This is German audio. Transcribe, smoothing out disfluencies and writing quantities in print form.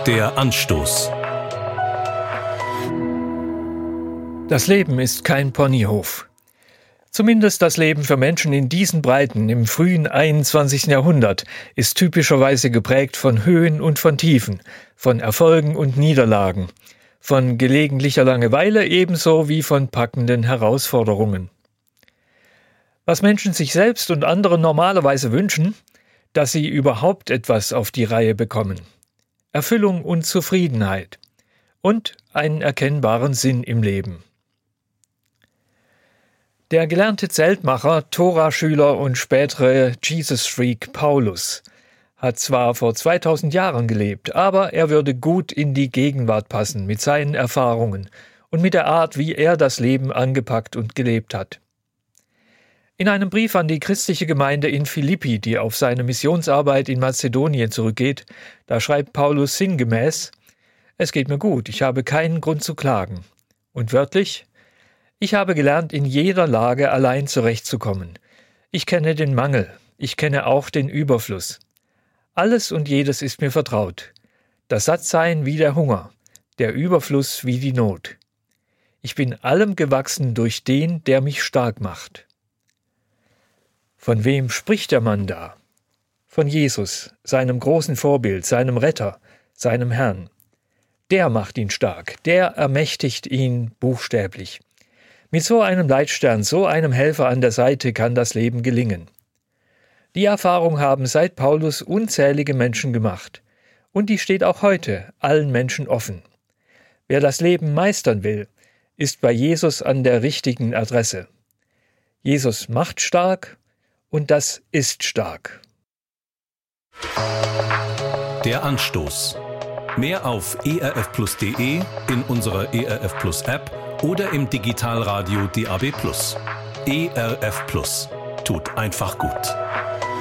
Der Anstoß. Das Leben ist kein Ponyhof. Zumindest das Leben für Menschen in diesen Breiten im frühen 21. Jahrhundert ist typischerweise geprägt von Höhen und von Tiefen, von Erfolgen und Niederlagen, von gelegentlicher Langeweile ebenso wie von packenden Herausforderungen. Was Menschen sich selbst und anderen normalerweise wünschen, dass sie überhaupt etwas auf die Reihe bekommen. Erfüllung und Zufriedenheit und einen erkennbaren Sinn im Leben. Der gelernte Zeltmacher, Tora-Schüler und spätere Jesus-Freak Paulus hat zwar vor 2000 Jahren gelebt, aber er würde gut in die Gegenwart passen mit seinen Erfahrungen und mit der Art, wie er das Leben angepackt und gelebt hat. In einem Brief an die christliche Gemeinde in Philippi, die auf seine Missionsarbeit in Mazedonien zurückgeht, da schreibt Paulus sinngemäß: Es geht mir gut, ich habe keinen Grund zu klagen. Und wörtlich: Ich habe gelernt, in jeder Lage allein zurechtzukommen. Ich kenne den Mangel, ich kenne auch den Überfluss. Alles und jedes ist mir vertraut. Das Sattsein wie der Hunger, der Überfluss wie die Not. Ich bin allem gewachsen durch den, der mich stark macht. Von wem spricht der Mann da? Von Jesus, seinem großen Vorbild, seinem Retter, seinem Herrn. Der macht ihn stark, der ermächtigt ihn buchstäblich. Mit so einem Leitstern, so einem Helfer an der Seite kann das Leben gelingen. Die Erfahrung haben seit Paulus unzählige Menschen gemacht. Und die steht auch heute allen Menschen offen. Wer das Leben meistern will, ist bei Jesus an der richtigen Adresse. Jesus macht stark und das ist stark. Der Anstoß. Mehr auf erfplus.de, in unserer ERF Plus App oder im Digitalradio DAB+. ERF Plus. Tut einfach gut.